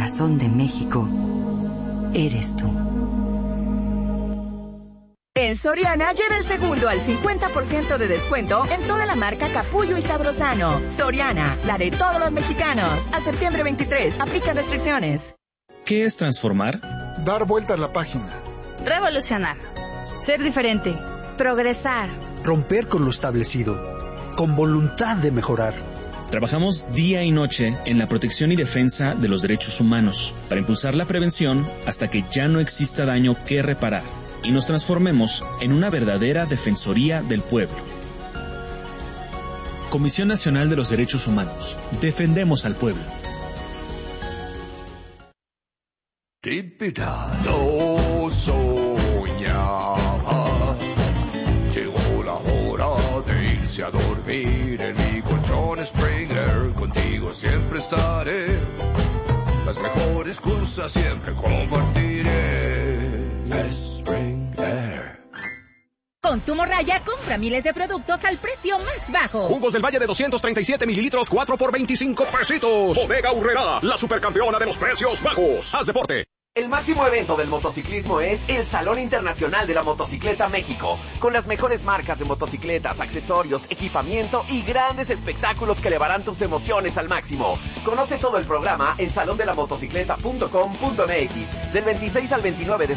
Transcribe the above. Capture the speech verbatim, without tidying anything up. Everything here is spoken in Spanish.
corazón de México eres tú. En Soriana, lleva el segundo al cincuenta por ciento de descuento en toda la marca Capullo y Sabrosano. Soriana, la de todos los mexicanos. A septiembre veintitrés, aplica restricciones. ¿Qué es transformar? Dar vuelta a la página. Revolucionar. Ser diferente. Progresar. Romper con lo establecido. Con voluntad de mejorar. Trabajamos día y noche en la protección y defensa de los derechos humanos para impulsar la prevención hasta que ya no exista daño que reparar y nos transformemos en una verdadera defensoría del pueblo. Comisión Nacional de los Derechos Humanos. Defendemos al pueblo. No soñaba. Llegó la hora de irse a dormir en mi colchón Springer. Contigo siempre estaré. Las mejores cosas siempre compartiré. Springer. Con tu morralla, compra miles de productos al precio más bajo. Jugos del Valle de doscientos treinta y siete mililitros, cuatro por veinticinco pesitos. Bodega Aurrerá, la supercampeona de los precios bajos. Haz deporte. El máximo evento del motociclismo es el Salón Internacional de la Motocicleta México, con las mejores marcas de motocicletas, accesorios, equipamiento y grandes espectáculos que elevarán tus emociones al máximo. Conoce todo el programa en salón de la motocicleta punto com punto m x del veintiséis al veintinueve de